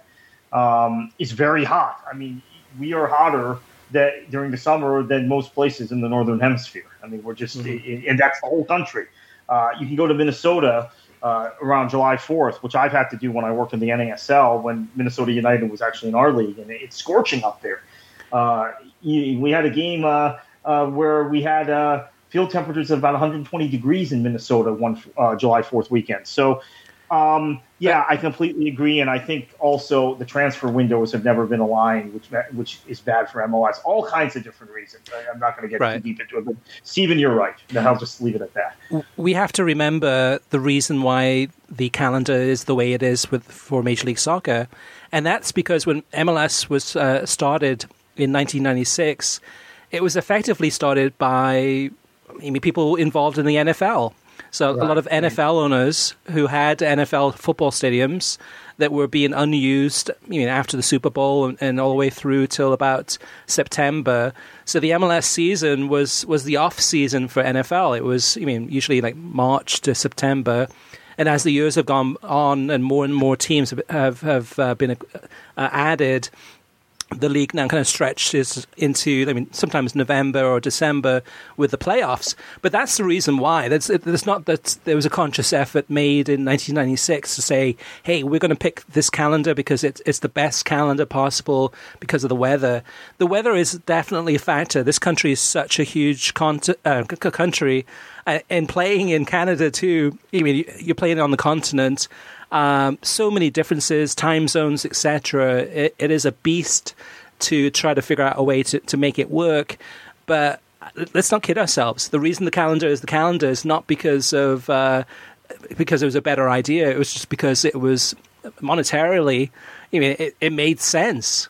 um, is very hot. I mean, we are hotter that, during the summer than most places in the Northern Hemisphere. I mean, we're just, mm-hmm. and that's the whole country. Uh, you can go to Minnesota uh, around July fourth, which I've had to do when I worked in the N A S L when Minnesota United was actually in our league, and it's scorching up there. Uh, we had a game uh, uh, where we had uh, field temperatures of about one hundred twenty degrees in Minnesota one uh, July fourth weekend. So, um, yeah, I completely agree, and I think also the transfer windows have never been aligned, which which is bad for M L S. All kinds of different reasons. I, I'm not going to get right. too deep into it, but Stephen, you're right. I'll just leave it at that. We have to remember the reason why the calendar is the way it is with for Major League Soccer, and that's because when M L S was uh, started in nineteen ninety-six, it was effectively started by I mean, people involved in the N F L. So right. a lot of N F L owners who had N F L football stadiums that were being unused, you know, after the Super Bowl and, and all the way through till about September. So the M L S season was was the off season for N F L. It was, I mean, usually like March to September. And as the years have gone on and more and more teams have have, have uh, been uh, added, the league now kind of stretches into, I mean, sometimes November or December with the playoffs. But that's the reason why. That's it's not that there was a conscious effort made in nineteen ninety-six to say, hey, we're going to pick this calendar because it's, it's the best calendar possible because of the weather. The weather is definitely a factor. This country is such a huge con- uh, country. Uh, and playing in Canada, too, I mean, you're playing on the continent. Um, so many differences, time zones, et cetera. It, it is a beast to try to figure out a way to, to make it work. But let's not kid ourselves. The reason the calendar is the calendar is not because of uh, because it was a better idea. It was just because it was monetarily, I mean, it, it made sense.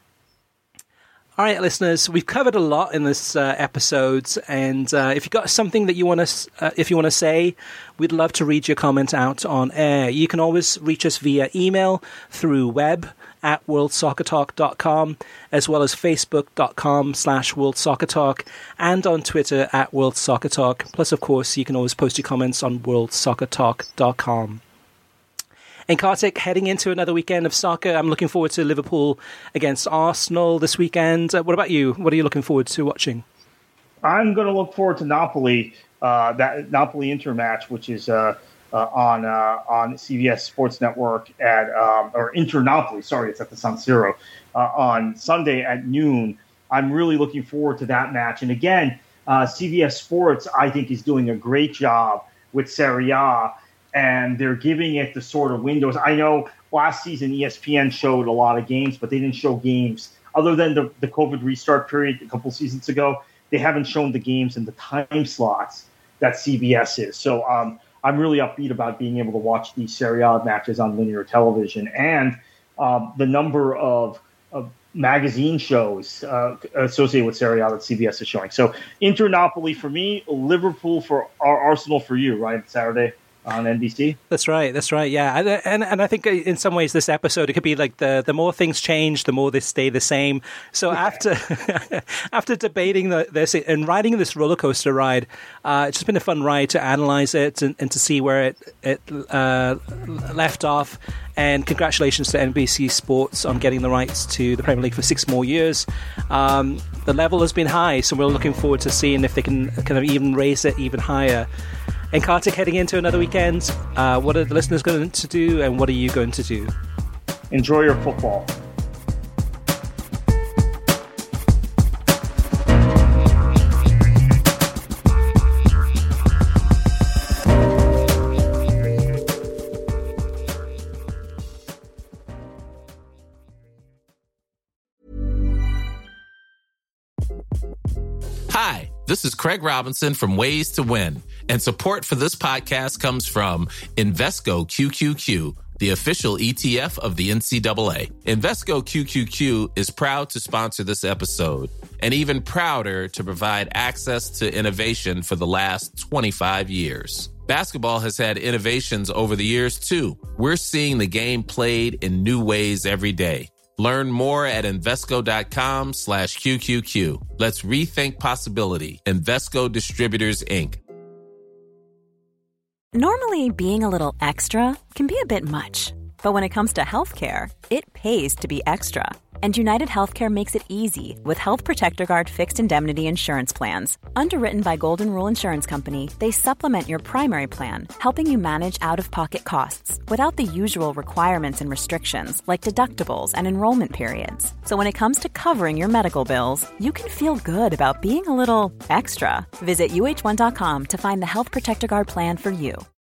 All right, listeners, we've covered a lot in this uh, episode, and uh, if you've got something that you want to, uh, if you want to say, we'd love to read your comment out on air. You can always reach us via email, through web at world soccer talk dot com, as well as facebook dot com slash world soccer talk, and on Twitter at world soccer talk. Plus, of course, you can always post your comments on world soccer talk dot com. And Kartik, heading into another weekend of soccer, I'm looking forward to Liverpool against Arsenal this weekend. Uh, what about you? What are you looking forward to watching? I'm going to look forward to Napoli, uh, that Napoli-Inter match, which is uh, uh, on uh, on C B S Sports Network at um, or Inter Napoli. Sorry, it's at the San Siro uh, on Sunday at noon. I'm really looking forward to that match. And again, uh, C B S Sports, I think, is doing a great job with Serie A. And they're giving it the sort of windows. I know last season E S P N showed a lot of games, but they didn't show games other than the, the COVID restart period a couple seasons ago. They haven't shown the games in the time slots that C B S is. So um, I'm really upbeat about being able to watch these Serie A matches on linear television, and um, the number of, of magazine shows uh, associated with Serie A that C B S is showing. So Inter Napoli for me, Liverpool for our Arsenal for you, right? Saturday on N B C. That's right. That's right. Yeah, and, and and I think in some ways this episode, it could be like the the more things change, the more they stay the same. So after after debating the, this and riding this roller coaster ride, uh, it's just been a fun ride to analyze it and, and to see where it it uh, left off. And congratulations to N B C Sports on getting the rights to the Premier League for six more years. Um, the level has been high, so we're looking forward to seeing if they can kind of even raise it even higher. And Kartik, heading into another weekend, uh, what are the listeners going to do, and what are you going to do? Enjoy your football. Hi, this This is Craig Robinson from Ways to Win, and support for this podcast comes from Invesco Q Q Q, the official E T F of the N C double A. Invesco Q Q Q is proud to sponsor this episode, and even prouder to provide access to innovation for the last twenty-five years. Basketball has had innovations over the years, too. We're seeing the game played in new ways every day. Learn more at Invesco.com slash QQQ. Let's rethink possibility. Invesco Distributors, Incorporated. Normally, being a little extra can be a bit much. But when it comes to healthcare, it pays to be extra. And United Healthcare makes it easy with Health Protector Guard fixed indemnity insurance plans. Underwritten by Golden Rule Insurance Company, they supplement your primary plan, helping you manage out-of-pocket costs without the usual requirements and restrictions like deductibles and enrollment periods. So when it comes to covering your medical bills, you can feel good about being a little extra. Visit U H one dot com to find the Health Protector Guard plan for you.